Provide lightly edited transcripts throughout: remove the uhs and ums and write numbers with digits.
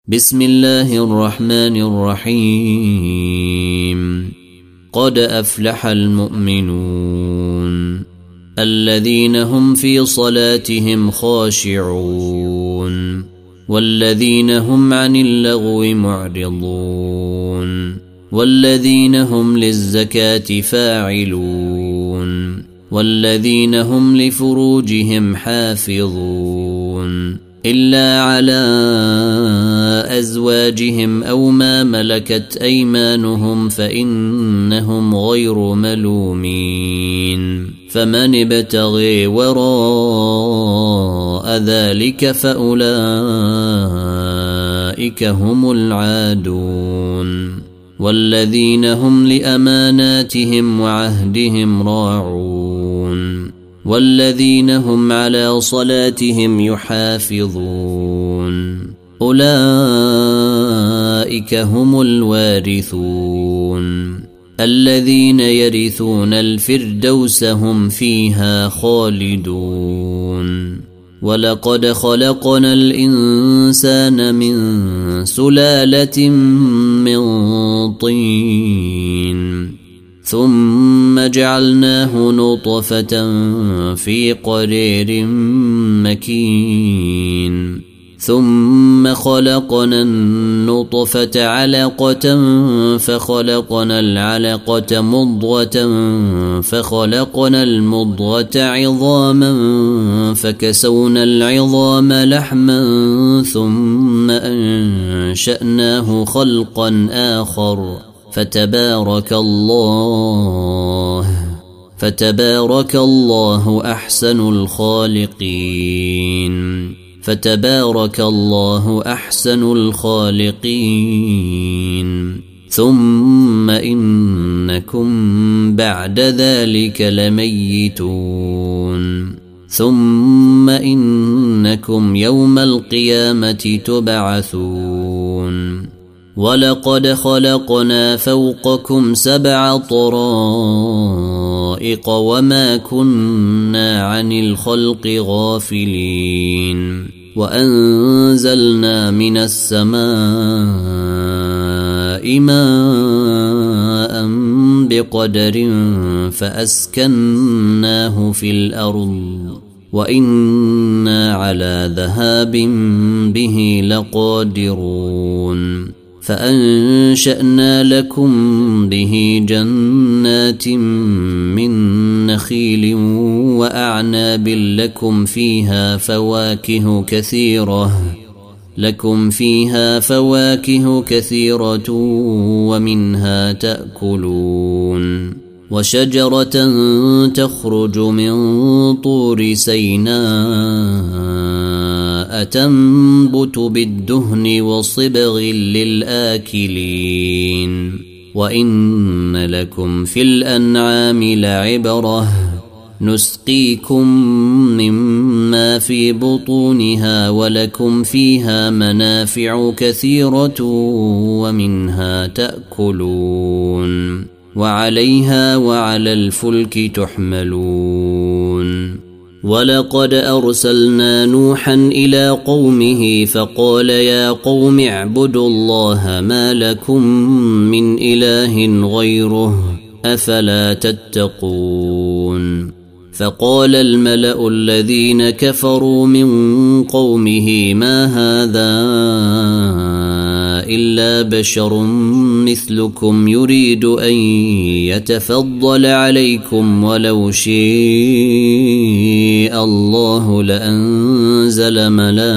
بسم الله الرحمن الرحيم. قد أفلح المؤمنون الذين هم في صلاتهم خاشعون والذين هم عن اللغو معرضون والذين هم للزكاة فاعلون والذين هم لفروجهم حافظون إلا على أزواجهم أو ما ملكت أيمانهم فإنهم غير ملومين فمن ابتغي وراء ذلك فأولئك هم العادون والذين هم لأماناتهم وعهدهم راعون والذين هم على صلاتهم يحافظون أولئك هم الوارثون الذين يرثون الفردوس هم فيها خالدون ولقد خلقنا الإنسان من سلالة من طين ثم جعلناه نطفة في قرير مكين ثم خلقنا النطفة علقة فخلقنا العلقة مضغة فخلقنا المضغة عظاما فكسونا العظام لحما ثم أنشأناه خلقا آخر فتبارك الله أحسن الخالقين ثم إنكم بعد ذلك لميتون ثم إنكم يوم القيامة تبعثون ولقد خلقنا فوقكم 7 طرائق وما كنا عن الخلق غافلين وأنزلنا من السماء ماء بقدر فأسكناه في الأرض وإنا على ذهاب به لقادرون فأنشأنا لكم به جنات من نخيل وأعناب لكم فيها فواكه كثيرة ومنها تأكلون وشجرة تخرج من طور سيناء تنبت بالدهن وصبغ للآكلين وإن لكم في الأنعام لعبرة نسقيكم مما في بطونها ولكم فيها منافع كثيرة ومنها تأكلون وعليها وعلى الفلك تحملون ولقد أرسلنا نوحا إلى قومه فقال يا قوم اعبدوا الله ما لكم من إله غيره أفلا تتقون فقال الملأ الذين كفروا من قومه ما هذا إلا بشر مثلكم يريد أن يتفضل عليكم ولو شاء الله لأنزل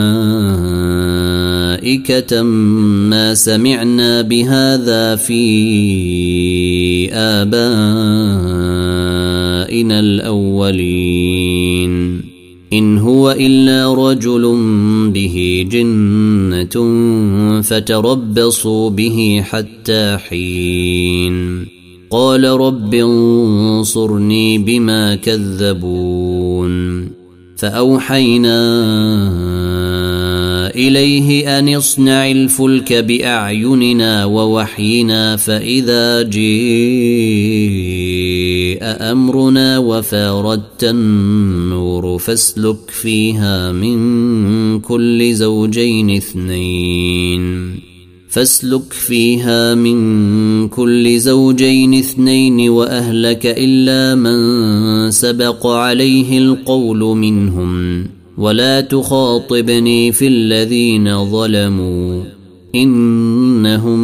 ملائكة ما سمعنا بهذا في آبائنا الأولين إن هو إلا رجل به جنة فتربصوا به حتى حين قال رب انصرني بما كذبون فأوحينا إليه أن اصنع الفلك بأعيننا ووحينا فإذا جاء أمرنا وفاردت النور فاسلك فيها من كل زوجين اثنين وأهلك إلا من سبق عليه القول منهم ولا تخاطبني في الذين ظلموا إنهم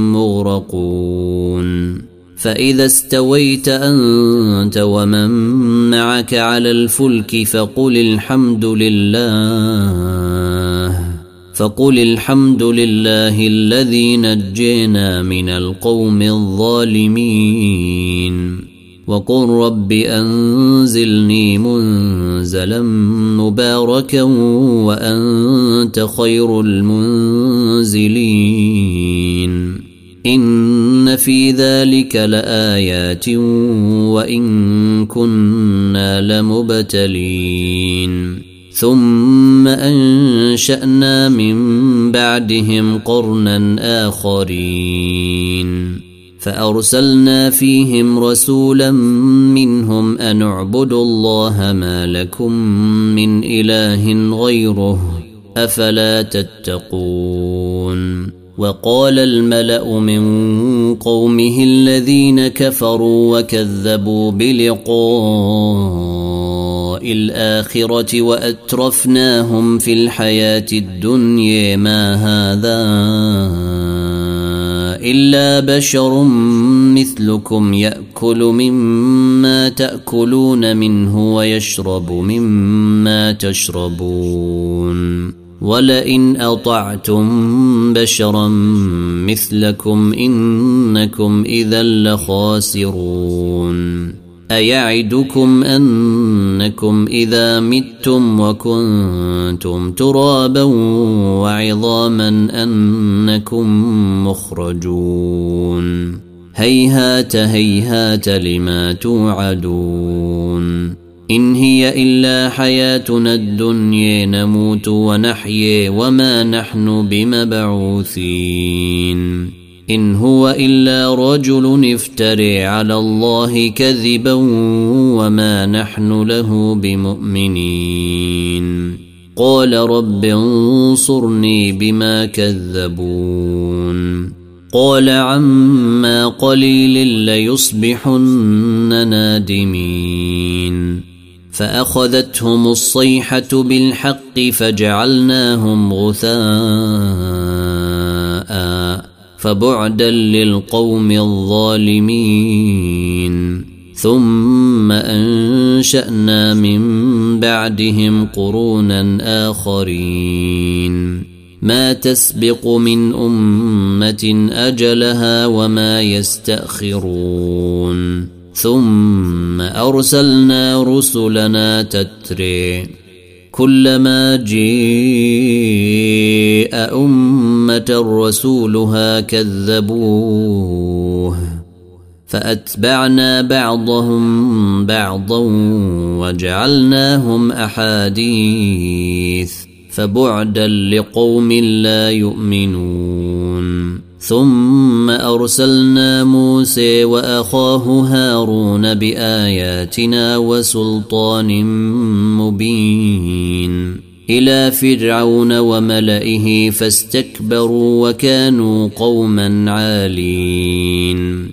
مغرقون فإذا استويت أنت ومن معك على الفلك فقل الحمد لله الذي نجينا من القوم الظالمين وقل رب أنزلني منزلا مباركا وأنت خير المنزلين إن في ذلك لآيات وإن كنا لمبتلين ثم أنشأنا من بعدهم قرنا آخرين فأرسلنا فيهم رسولا منهم أن اعبدوا الله ما لكم من إله غيره أفلا تتقون وقال الملأ من قومه الذين كفروا وكذبوا بلقاء الآخرة وأترفناهم في الحياة الدنيا ما هذا إلا بشر مثلكم يأكل مما تأكلون منه ويشرب مما تشربون ولئن أطعتم بشرا مثلكم إنكم إذا لخاسرون أيعدكم أنكم إذا متم وكنتم ترابا وعظاما أنكم مخرجون هيهات هيهات لما توعدون إن هي إلا حياتنا الدنيا نموت ونحيي وما نحن بمبعوثين إن هو إلا رجل افتري على الله كذبا وما نحن له بمؤمنين قال رب انصرني بما كذبون قال عما قليل ليصبحن نادمين فأخذتهم الصيحة بالحق فجعلناهم غثاء فبعدا للقوم الظالمين ثم أنشأنا من بعدهم قرونا آخرين ما تسبق من أمة أجلها وما يستأخرون ثم أرسلنا رسلنا تتري كلما جاء أمة رسولها كذبوه فأتبعنا بعضهم بعضا وجعلناهم أحاديث فبعدا لقوم لا يؤمنون ثم أرسلنا موسى وأخاه هارون بآياتنا وسلطان مبين إلى فرعون وملئه فاستكبروا وكانوا قوما عالين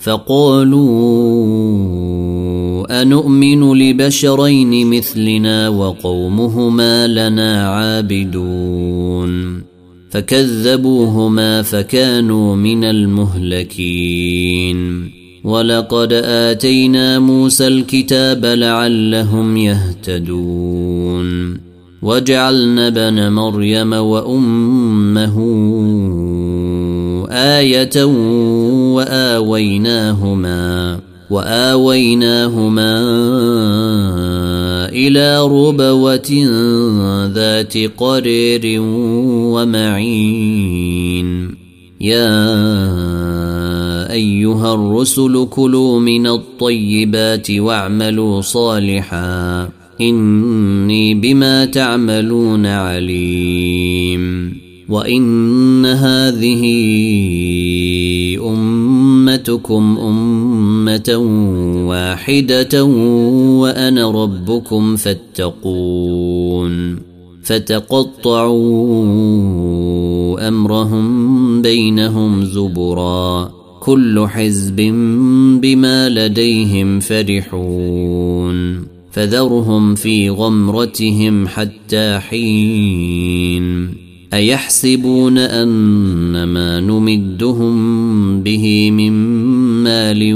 فقالوا أنؤمن لبشرين مثلنا وقومهما لنا عابدون فكذبوهما فكانوا من المهلكين ولقد آتينا موسى الكتاب لعلهم يهتدون وجعلنا ابن مريم وأمه آية وآويناهما إلى ربوة ذات قرير ومعين يا أيها الرسل كلوا من الطيبات واعملوا صالحا إني بما تعملون عليم وإن هذه أمتكم أمة واحدة وأنا ربكم فاتقون فتقطعوا أمرهم بينهم زبرا كل حزب بما لديهم فرحون فذرهم في غمرتهم حتى حين أيحسبون أن ما نمدهم به من مال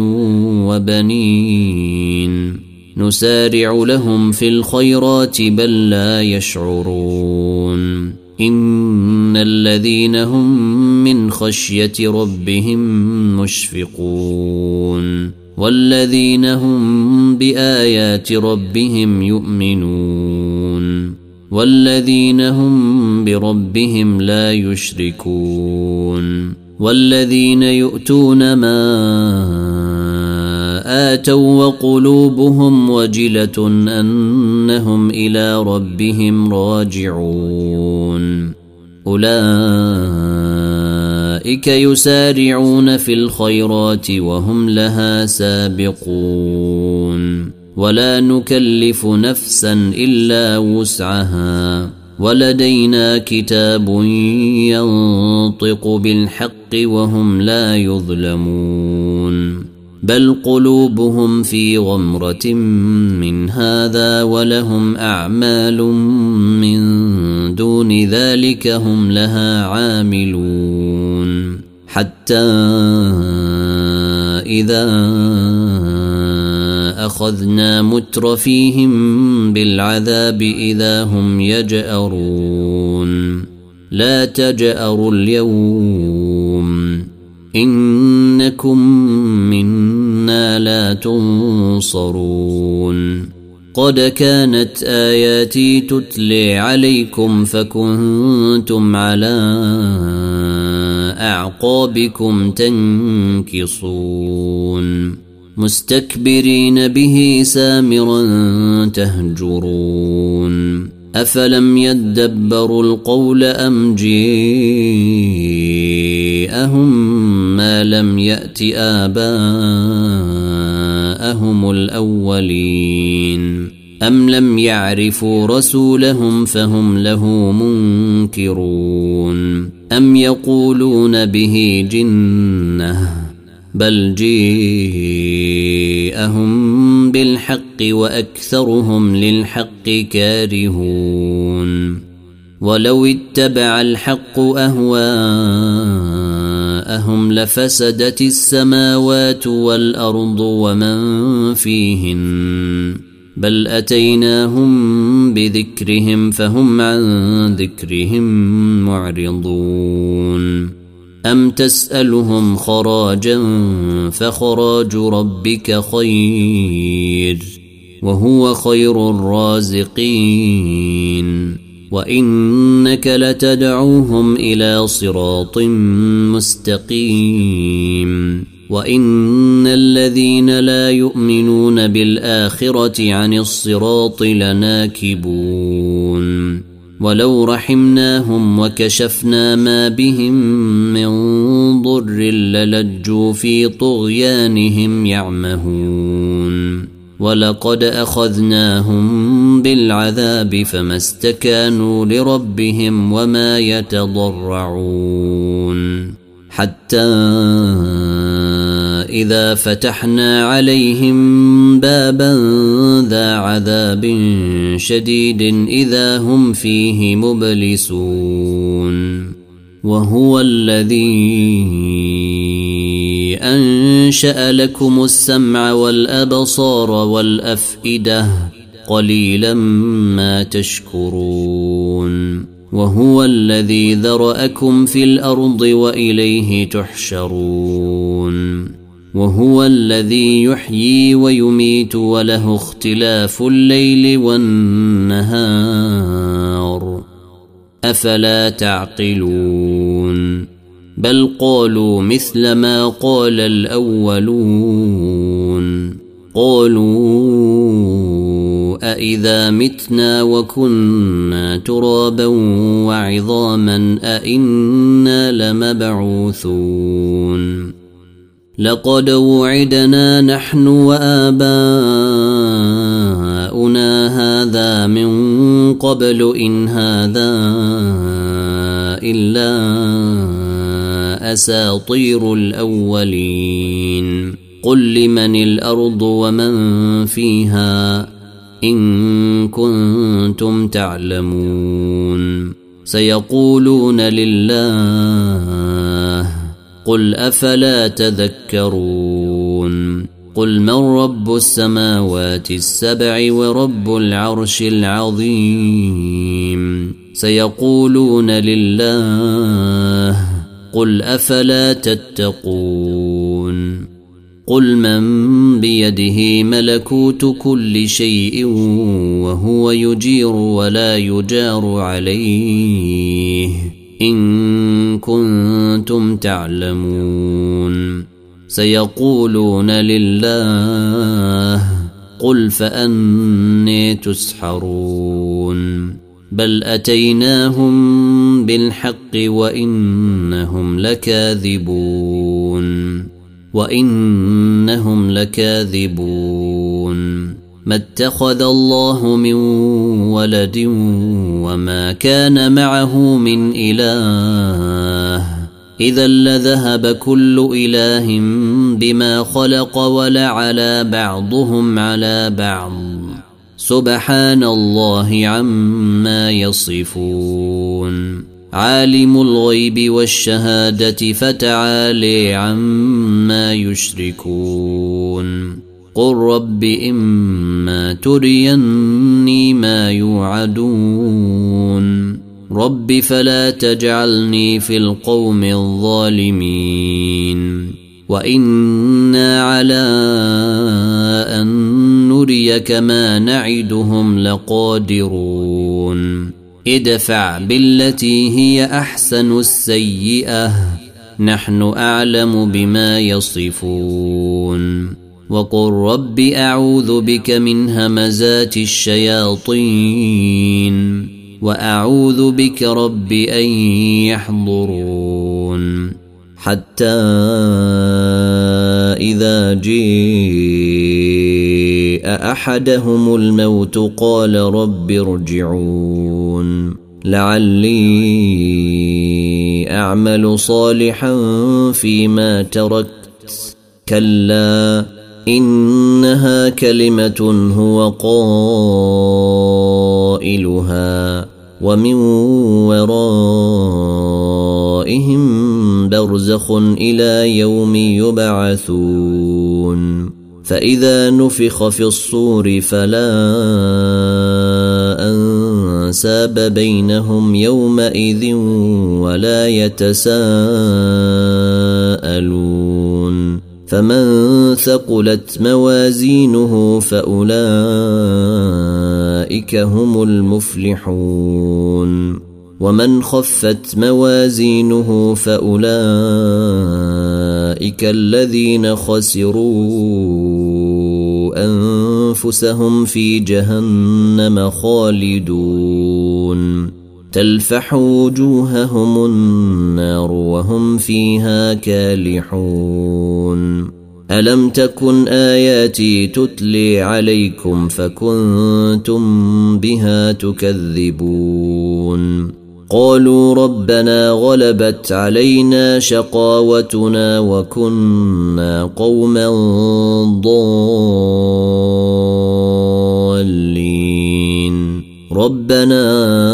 وبنين نسارع لهم في الخيرات بل لا يشعرون إن الذين هم من خشية ربهم مشفقون والذين هم بآيات ربهم يؤمنون والذين هم بربهم لا يشركون والذين يؤتون ما آتوا وقلوبهم وجلة أنهم إلى ربهم راجعون أولئك يسارعون في الخيرات وهم لها سابقون ولا نكلف نفسا إلا وسعها ولدينا كتاب ينطق بالحق وهم لا يظلمون بل قلوبهم في غمرة من هذا ولهم أعمال من دون ذلك هم لها عاملون حتى إذا أخذنا مترفيهم بالعذاب إذا هم يجأرون لا تجأروا اليوم إنكم منا لا تنصرون قد كانت آياتي تتلي عليكم فكنتم على أعقابكم تنكصون مستكبرين به سامرا تهجرون أفلم يدبروا القول أم جاءهم ما لم يأت آباءهم الأولين أم لم يعرفوا رسولهم فهم له منكرون أم يقولون به جنة بل جاءهم بالحق وأكثرهم للحق كارهون ولو اتبع الحق أهواءهم لفسدت السماوات والأرض ومن فيهن بل أتيناهم بذكرهم فهم عن ذكرهم معرضون أم تسألهم خراجا فخراج ربك خير وهو خير الرازقين وإنك لتدعوهم إلى صراط مستقيم وإن الذين لا يؤمنون بالآخرة عن الصراط لناكبون ولو رحمناهم وكشفنا ما بهم من ضر للجوا في طغيانهم يعمهون ولقد أخذناهم بالعذاب فما استكانوا لربهم وما يتضرعون حتى إذا فتحنا عليهم بابا ذا عذاب شديد إذا هم فيه مبلسون وهو الذي أنشأ لكم السمع والأبصار والأفئدة قليلا ما تشكرون وهو الذي ذرأكم في الأرض وإليه تحشرون وهو الذي يحيي ويميت وله اختلاف الليل والنهار أفلا تعقلون بل قالوا مثل ما قال الأولون قالوا أإذا متنا وكنا ترابا وعظاما أإنا لمبعوثون لقد وعدنا نحن وآباؤنا هذا من قبل إن هذا إلا أساطير الأولين قل لمن الأرض ومن فيها إن كنتم تعلمون سيقولون لله قل أفلا تذكرون قل من رب السماوات السبع ورب العرش العظيم سيقولون لله قل أفلا تتقون قل من بيده ملكوت كل شيء وهو يجير ولا يجار عليه إن كنتم تعلمون سيقولون لله قل فأني تسحرون بل أتيناهم بالحق وإنهم لكاذبون ما اتخذ الله من ولد وما كان معه من إله إذا لذهب كل إله بما خلق ولعلى بعضهم على بعض سبحان الله عما يصفون عالم الغيب والشهادة فتعالي عما يشركون قل رب إما تريني ما يوعدون رب فلا تجعلني في القوم الظالمين وإنا على أن نريك ما نعدهم لقادرون ادفع بالتي هي أحسن السيئة نحن أعلم بما يصفون وقل رب أعوذ بك من همزات الشياطين وأعوذ بك رب أن يحضرون حتى إذا جاء أحدهم الموت قال رب ارجعون لعلي أعمل صالحا فيما تركت كلا إنها كلمة هو قائلها ومن ورائهم برزخ إلى يوم يبعثون فإذا نفخ في الصور فلا أنساب بينهم يومئذ ولا يتساءلون فمن ثقلت موازينه فأولئك هم المفلحون ومن خفت موازينه فأولئك الذين خسروا أنفسهم في جهنم خالدون تلفح وجوههم النار وهم فيها كالحون ألم تكن آياتي تتلي عليكم فكنتم بها تكذبون قالوا ربنا غلبت علينا شقاوتنا وكنا قوما ضالين ربنا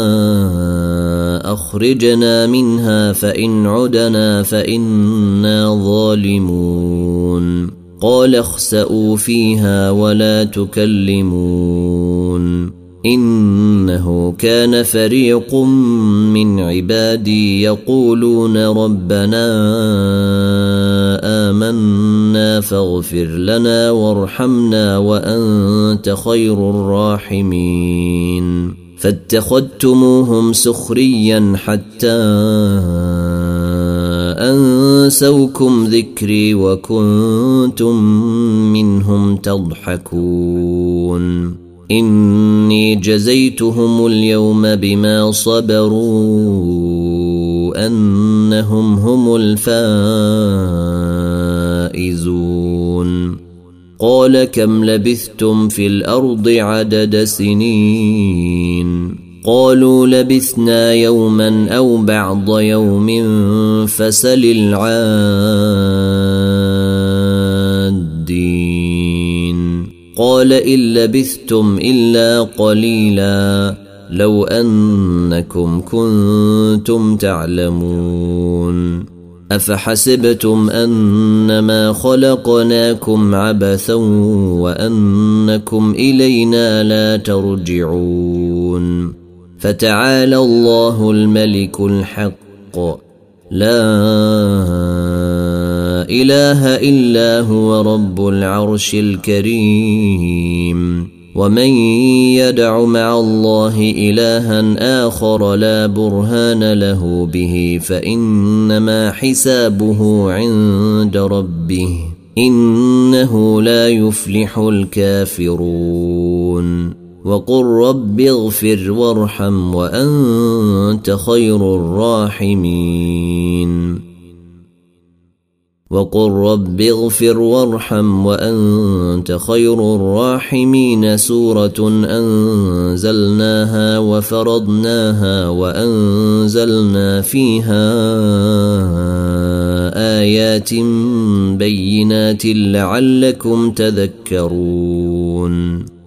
أخرجنا منها فإن عدنا فإنا ظالمون قال اخسئوا فيها ولا تكلمون إنه كان فريق من عبادي يقولون ربنا آمنا فاغفر لنا وارحمنا وأنت خير الراحمين فاتخذتموهم سخريا حتى أنسوكم ذكري وكنتم منهم تضحكون إني جزيتهم اليوم بما صبروا أنهم هم الفائزون قال كم لبثتم في الأرض عدد سنين قالوا لبثنا يوما أو بعض يوم فسل العادين قال إن لبثتم إلا قليلا لو أنكم كنتم تعلمون أفحسبتم أنما خلقناكم عبثا وأنكم إلينا لا ترجعون فتعالى الله الملك الحق لا إله إلا هو رب العرش الكريم ومن يدع مع الله إلها آخر لا برهان له به فإنما حسابه عند ربه إنه لا يفلح الكافرون وقل رب اغفر وارحم وأنت خير الراحمين وقل رب اغفر وارحم وأنت خير الراحمين سورة أنزلناها وفرضناها وأنزلنا فيها آيات بينات لعلكم تذكرون